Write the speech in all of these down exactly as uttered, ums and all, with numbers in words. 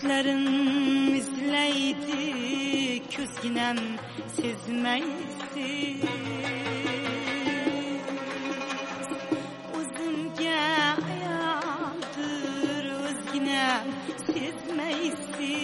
Gözlerin izleydi, közginem sezmeydi. O'zimga ayoldir, o'zginem sezmeydi.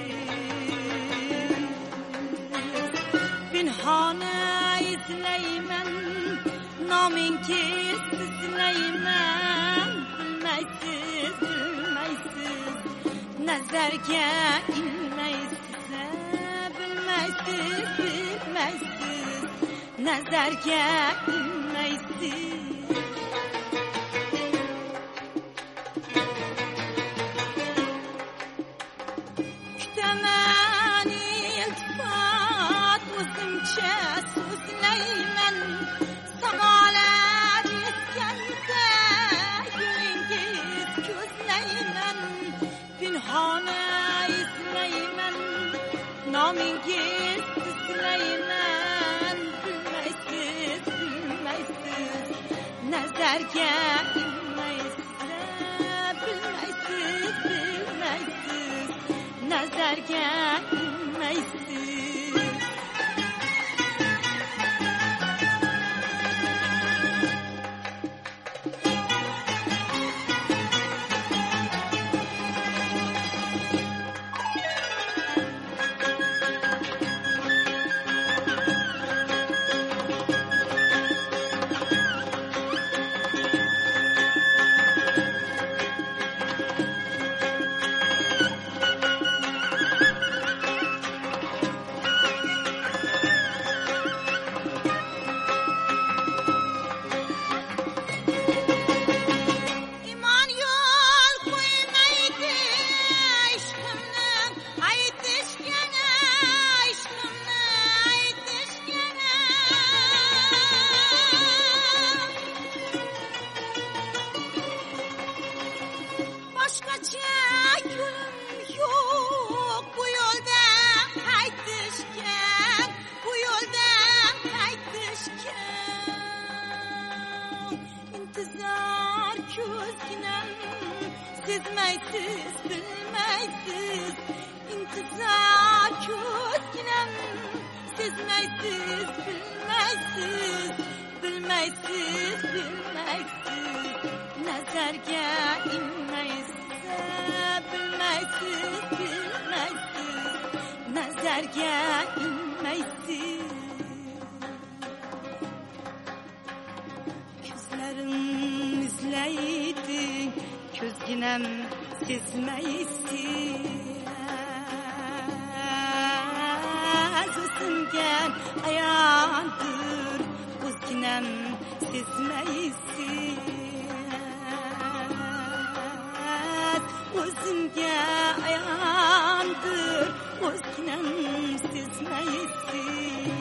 Pinhona izleymen, nomingki sizleymen. Bilmeysiz, bilmeysiz, nazarga ilmeysiz. Bilmeysiz, bilmeysiz, nazarga ilmeysiz. Kütemen iltifat, o'zimcha so'zlayman. Samolar eskanda yo'lingiz ko'zlayman. Pinhona izlayman, nomingiz sizlayman. Bilmaysiz, bilmaysiz, nazarga ilmaysiz. Bilmaysiz, bilmaysiz, nazarga ilmaysiz. Başkaca yolum yok bu yoldan kaytışken, bu yoldan kaytışken. İntizar közginem sezmeysiz, bilmeysiz. İntizar közginem sezmeysiz, bilmeysiz. Bilmeysiz, bilmeysiz, nazarga inmeysiz. Bilmeysiz, bilmeysiz, nazarga inmeysiz. Gözlerim izleydi, közginem sezmeysiz. O'zimga ayoldir, o'zginem sezmeysiz. O'zimga ayoldir, o'zginem sezmeysiz.